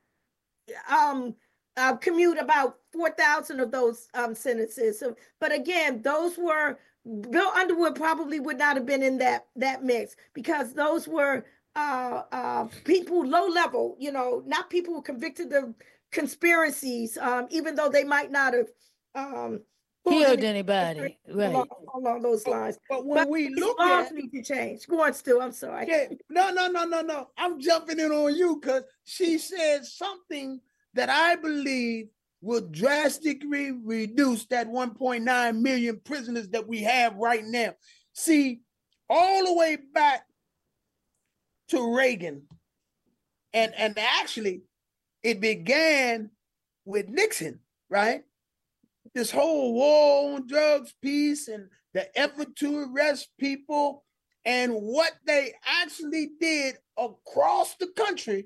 um, uh, commute about four thousand of those um, sentences. So, but again, those were Bill Underwood probably would not have been in that that mix, because those were uh, uh, people low level, you know, not people convicted of conspiracies, um, even though they might not have um, killed anybody. Right. Along, along those lines. But when but we look laws at need to change. Go on, Stu. I'm sorry. yeah, no, no, no, no, no. I'm jumping in on you because she said something that I believe will drastically reduce that one point nine million prisoners that we have right now. See, all the way back to Reagan, and, and actually it began with Nixon, right? This whole war on drugs piece and the effort to arrest people and what they actually did across the country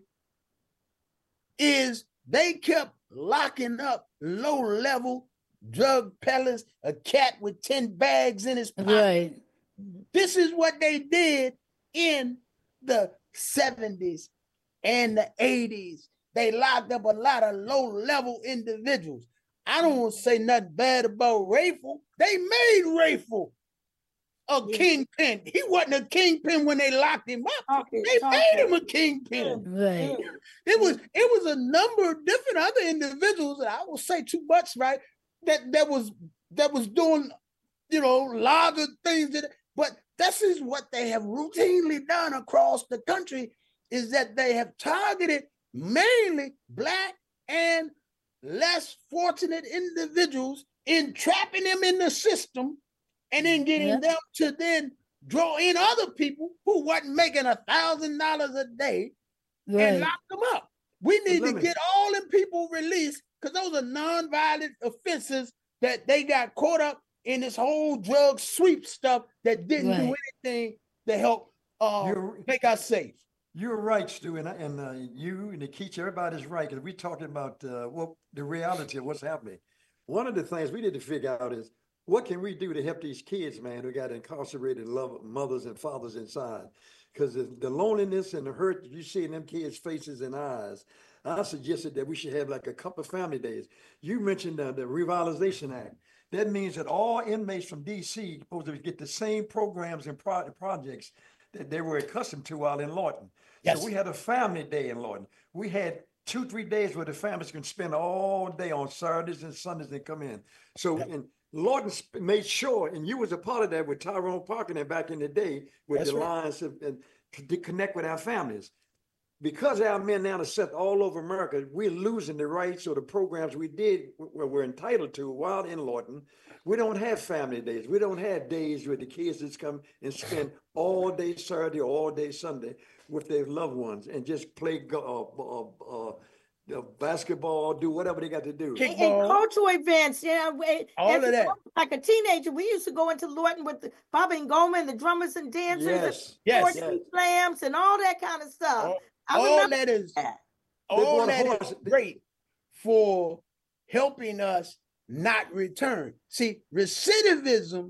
is they kept locking up low-level drug peddlers, a cat with ten bags in his pocket. Right. This is what they did in the seventies and the eighties. They locked up a lot of low-level individuals. I don't want to say nothing bad about Rayful. They made Rayful a kingpin. He wasn't a kingpin when they locked him up. Okay, they okay. made him a kingpin. Right. It was it was a number of different other individuals, and I will say too much, right? That that was that was doing, you know, a lot of things that, but this is what they have routinely done across the country, is that they have targeted mainly Black and less fortunate individuals, entrapping them in the system and then getting yeah. them to then draw in other people who wasn't making a thousand dollars a day right. and lock them up. We need to get all them people released because those are non-violent offenses that they got caught up in this whole drug sweep stuff that didn't right. do anything to help uh, make us safe. You're right, Stu, and, and uh, you and Nikita, everybody's right, because we're talking about uh, well, the reality of what's happening. One of the things we need to figure out is, what can we do to help these kids, man, who got incarcerated love mothers and fathers inside? Because the, the loneliness and the hurt you see in them kids' faces and eyes, I suggested that we should have like a couple of family days. You mentioned uh, the Revitalization Act. That means that all inmates from D C supposed to get the same programs and pro projects that they were accustomed to while in Lawton. Yes. So we had a family day in Lawton. We had two, three days where the families can spend all day on Saturdays and Sundays and come in. So yeah. and Lawton made sure, and you was a part of that with Tyrone Parker and back in the day with That's the right. lines of, and to connect with our families. Because our men now are set all over America, we're losing the rights or the programs we did where we're entitled to while in Lawton. We don't have family days. We don't have days where the kids just come and spend all day Saturday or all day Sunday with their loved ones and just play uh, uh, uh, uh, basketball, do whatever they got to do. And, and cultural events, yeah. All of that. Like a teenager, we used to go into Lawton with the Bobby and Goldman, the drummers and dancers, yes. and yes. yes. slams and all that kind of stuff. All, all that is that. all that is great for helping us not return. See, recidivism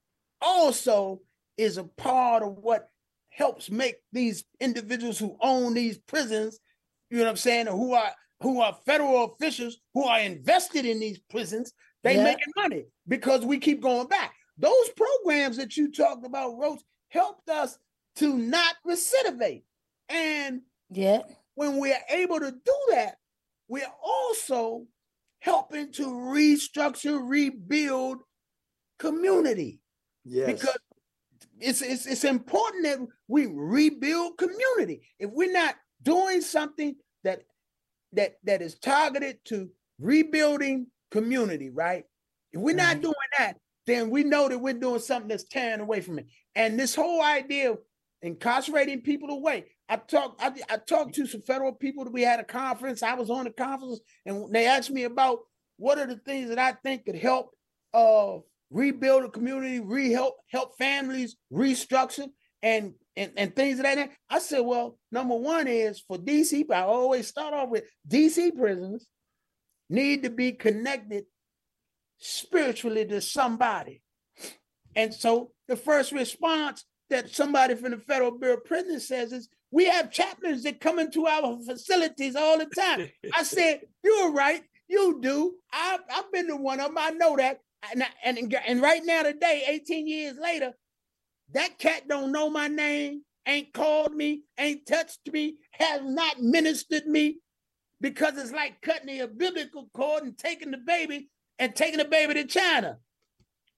also is a part of what helps make these individuals who own these prisons, you know what I'm saying, who are who are federal officials who are invested in these prisons, they yeah. making money because we keep going back. Those programs that you talked about, Roach, helped us to not recidivate. And yeah, when we're able to do that, we're also helping to restructure, rebuild community. Yes. Because it's, it's, it's important that we rebuild community. If we're not doing something that, that, that is targeted to rebuilding community, right? If we're not mm-hmm. doing that, then we know that we're doing something that's tearing away from it. And this whole idea of incarcerating people away, I talked I, I talked to some federal people that we had a conference. I was on the conference and they asked me about what are the things that I think could help uh, rebuild a community, re-help help families restructure and, and, and things of that nature. I said, well, number one is for D C, I always start off with D C prisons need to be connected spiritually to somebody. And so the first response that somebody from the Federal Bureau of Prisons says is, we have chaplains that come into our facilities all the time. I said, you're right, you do. I've, I've been to one of them, I know that. And, and, and right now today, eighteen years later, that cat don't know my name, ain't called me, ain't touched me, has not ministered me, because it's like cutting the umbilical cord and taking the baby and taking the baby to China.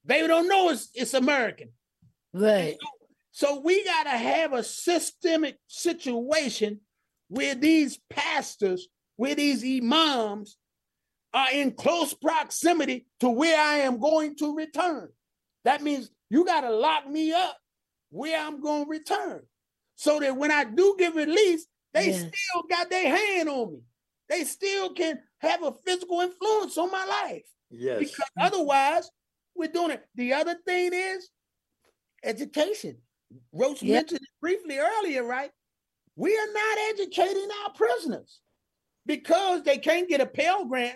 They don't know it's, it's American. Right. So, so we got to have a systemic situation where these pastors, where these imams are in close proximity to where I am going to return. That means you got to lock me up where I'm going to return so that when I do get released, they yes. still got their hand on me. They still can have a physical influence on my life. Yes. Because otherwise, we're doing it. The other thing is education. Roach yep. mentioned it briefly earlier, right? We are not educating our prisoners because they can't get a Pell Grant.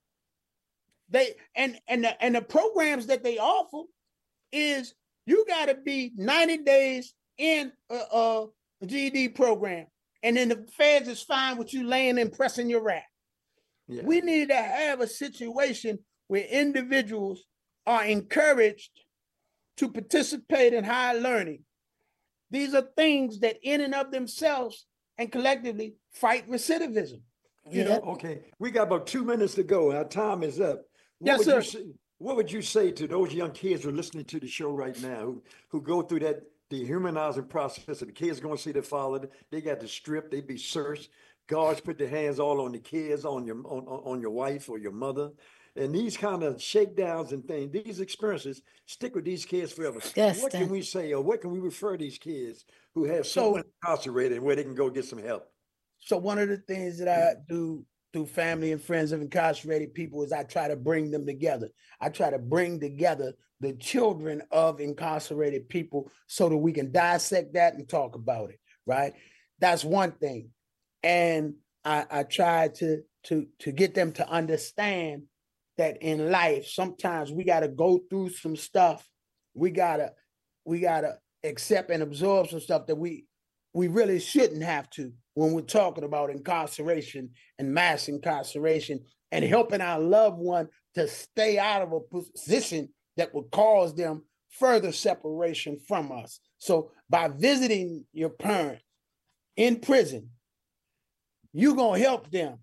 They and and the, and the programs that they offer is you got to be ninety days in a, a G E D program, and then the feds is fine with you laying and pressing your rat. Yeah. We need to have a situation where individuals are encouraged to participate in higher learning. These are things that in and of themselves and collectively fight recidivism. You yeah. know? Okay, we got about two minutes to go. Our time is up. What yes, would sir. You say, what would you say to those young kids who are listening to the show right now, who, who go through that dehumanizing process? Of the kids going to see their father, they got to strip, they be searched. Guards put their hands all on the kids, on your on, on your wife or your mother. And these kind of shakedowns and things, these experiences stick with these kids forever. Yes, what can we say, or what can we refer these kids who have someone so, incarcerated and where they can go get some help? So one of the things that I do through family and friends of incarcerated people is I try to bring them together. I try to bring together the children of incarcerated people so that we can dissect that and talk about it, right? That's one thing. And I, I try to, to, to get them to understand that in life, sometimes we got to go through some stuff. We gotta, we gotta accept and absorb some stuff that we, we really shouldn't have to when we're talking about incarceration and mass incarceration and helping our loved one to stay out of a position that would cause them further separation from us. So by visiting your parent in prison, you're gonna help them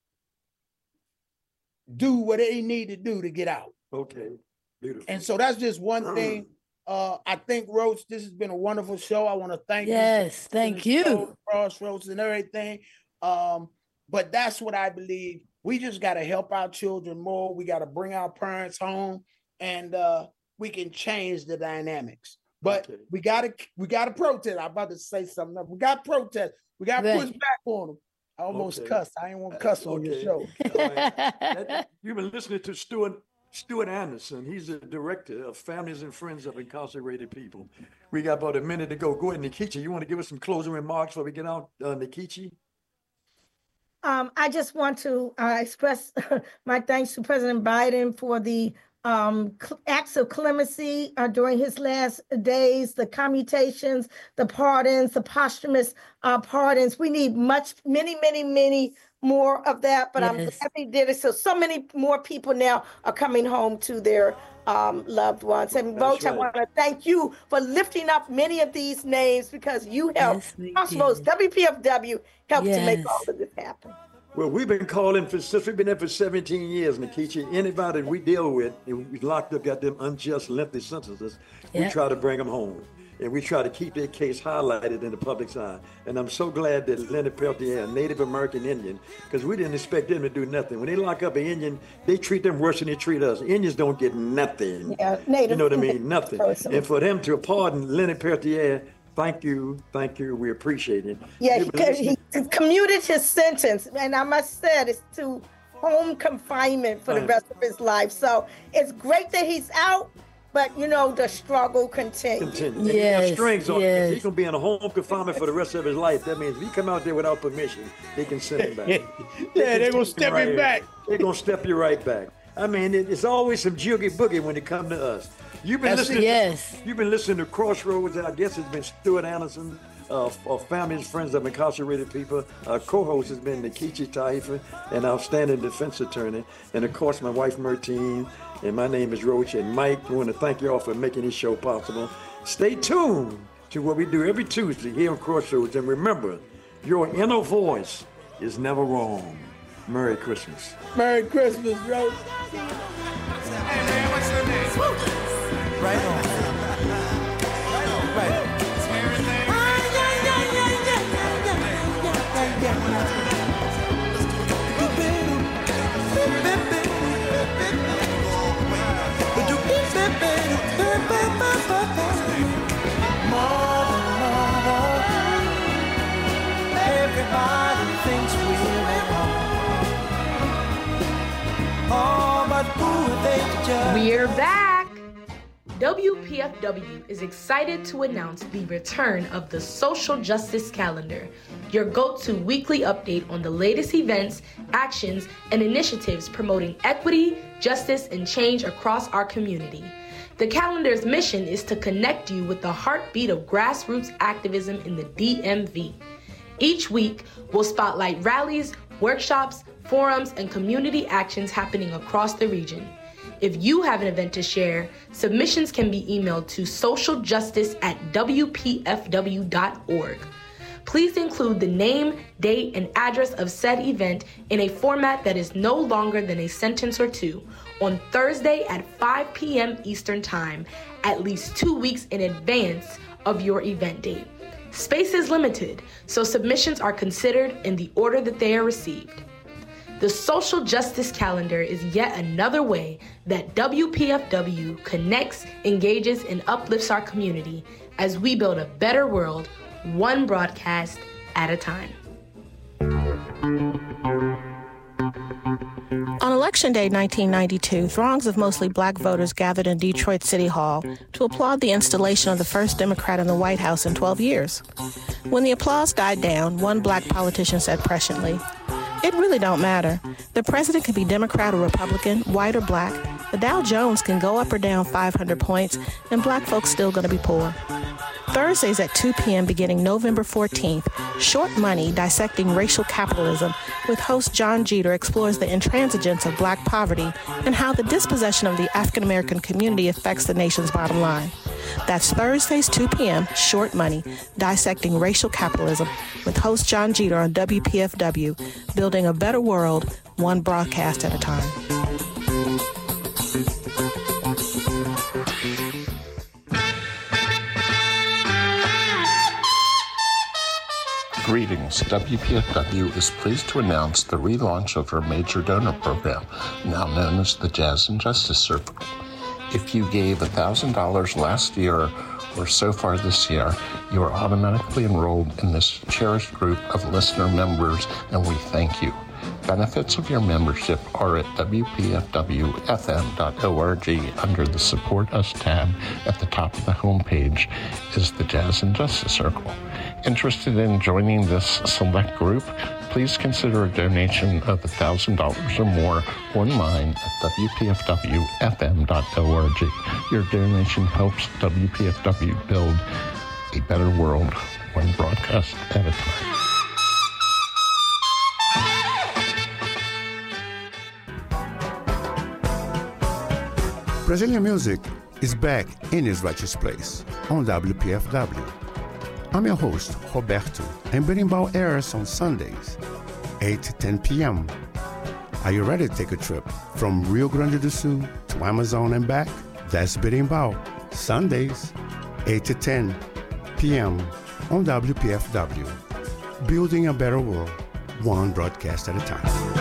do what they need to do to get out. Okay, beautiful. And so that's just one thing. Uh, I think, Roach, this has been a wonderful show. I want to thank yes, you. Yes, thank you. Show, Crossroads and everything. Um, but that's what I believe. We just got to help our children more. We got to bring our parents home, and uh, we can change the dynamics. But okay. we got to we got to protest. I'm about to say something else. We got to protest. We got to right. push back on them. I almost okay. cussed. I ain't want to cuss on okay. your show. Right. You've been listening to Stuart Stuart Anderson. He's the director of Families and Friends of Incarcerated People. We got about a minute to go. Go ahead, Nikichi. You want to give us some closing remarks before we get out, uh, Nikichi? Um, I just want to uh, express my thanks to President Biden for the um, acts of clemency uh, during his last days, the commutations, the pardons, the posthumous uh, pardons. We need much, many, many, many more of that, but yes. I'm glad he did it. So, so many more people now are coming home to their um, loved ones. And Roach, right. I want to thank you for lifting up many of these names because you helped. Yes, Crossroads, W P F W helped yes. to make all of this happen. Well, we've been calling for since we've been there for seventeen years, Nikichi. Anybody we deal with, and we locked up, got them unjust, lengthy sentences, yep. we try to bring them home. And we try to keep their case highlighted in the public's eye. And I'm so glad that Lenny Peltier, a Native American Indian, because we didn't expect them to do nothing. When they lock up an Indian, they treat them worse than they treat us. Indians don't get nothing. Yeah, Native. You know what I mean? Nothing. Person. And for them to pardon Lenny Peltier, thank you, thank you. We appreciate it. Yeah, he, he commuted his sentence, and I must say it's to home confinement for the rest of his life. So it's great that he's out. But, you know, the struggle continues. Continue. Yes, he has strings on yes. He's going to be in a home confinement for the rest of his life. That means if he come out there without permission, they can send him back. They yeah, they're going to step him back. They're going to step you right back. I mean, it, it's always some joogie boogie when it comes to us. You've been That's listening. Yes. You've been listening to Crossroads. I guess it's been Stuart Anderson, uh, of Families, Friends of Incarcerated People. Our co-host has been Nikichi Taifa, an outstanding defense attorney. And, of course, my wife, Mertine. And my name is Roach. And Mike, we want to thank you all for making this show possible. Stay tuned to what we do every Tuesday here on Crossroads. And remember, your inner voice is never wrong. Merry Christmas. Merry Christmas, Roach. Hey, man, what's your name? Right on. Right on. Everybody thinks we're at home. Oh, but who are they to judge? We're back! W P F W is excited to announce the return of the Social Justice Calendar, your go-to weekly update on the latest events, actions, and initiatives promoting equity, justice, and change across our community. The calendar's mission is to connect you with the heartbeat of grassroots activism in the D M V. Each week, we'll spotlight rallies, workshops, forums, and community actions happening across the region. If you have an event to share, submissions can be emailed to socialjustice at w p f w dot org. Please include the name, date, and address of said event in a format that is no longer than a sentence or two on Thursday at five p.m. Eastern Time, at least two weeks in advance of your event date. Space is limited, so submissions are considered in the order that they are received. The Social Justice Calendar is yet another way that W P F W connects, engages, and uplifts our community as we build a better world, one broadcast at a time. On Election Day nineteen ninety-two, throngs of mostly black voters gathered in Detroit City Hall to applaud the installation of the first Democrat in the White House in twelve years. When the applause died down, one black politician said presciently, "It really don't matter. The president can be Democrat or Republican, white or black. The Dow Jones can go up or down five hundred points, and black folks still going to be poor." Thursdays at two p.m. beginning November fourteenth, Short Money, Dissecting Racial Capitalism, with host John Jeter explores the intransigence of black poverty and how the dispossession of the African American community affects the nation's bottom line. That's Thursdays, two p.m., Short Money, Dissecting Racial Capitalism, with host John Jeter on W P F W, building a better world, one broadcast at a time. Greetings. W P F W is pleased to announce the relaunch of our major donor program, now known as the Jazz and Justice Circle. If you gave one thousand dollars last year or so far this year, you are automatically enrolled in this cherished group of listener members, and we thank you. Benefits of your membership are at w p f w f m dot org. Under the Support Us tab at the top of the homepage is the Jazz and Justice Circle. Interested in joining this select group? Please consider a donation of one thousand dollars or more online at w p f w f m dot org. Your donation helps W P F W build a better world, one broadcast at a time. Brazilian music is back in its righteous place on W P F W. I'm your host, Roberto, and Berimbau airs on Sundays, eight to ten p.m. Are you ready to take a trip from Rio Grande do Sul to Amazon and back? That's Berimbau, Sundays, eight to ten p.m. on W P F W. Building a better world, one broadcast at a time.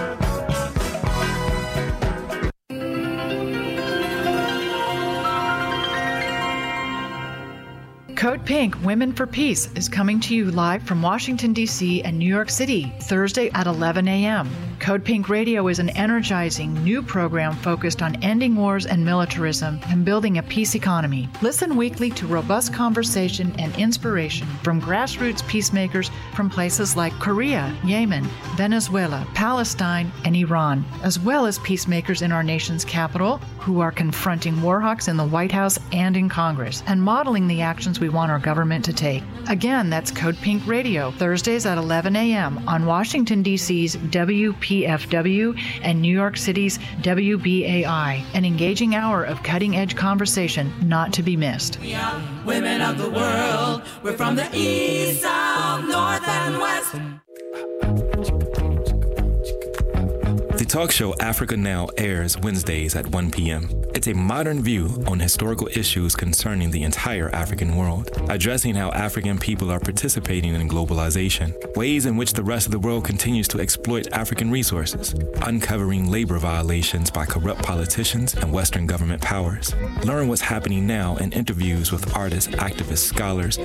Code Pink, Women for Peace, is coming to you live from Washington, D C and New York City, Thursday at eleven a.m. Code Pink Radio is an energizing new program focused on ending wars and militarism and building a peace economy. Listen weekly to robust conversation and inspiration from grassroots peacemakers from places like Korea, Yemen, Venezuela, Palestine, and Iran, as well as peacemakers in our nation's capital who are confronting war hawks in the White House and in Congress and modeling the actions we want our government to take. Again, that's Code Pink Radio, Thursdays at eleven a.m. on Washington, D C's W P F W and New York City's W B A I, an engaging hour of cutting-edge conversation not to be missed. We are women of the world. We're from the east, south, north, and west. The talk show Africa Now airs Wednesdays at one p.m. It's a modern view on historical issues concerning the entire African world, addressing how African people are participating in globalization, ways in which the rest of the world continues to exploit African resources, uncovering labor violations by corrupt politicians and Western government powers. Learn what's happening now in interviews with artists, activists, scholars,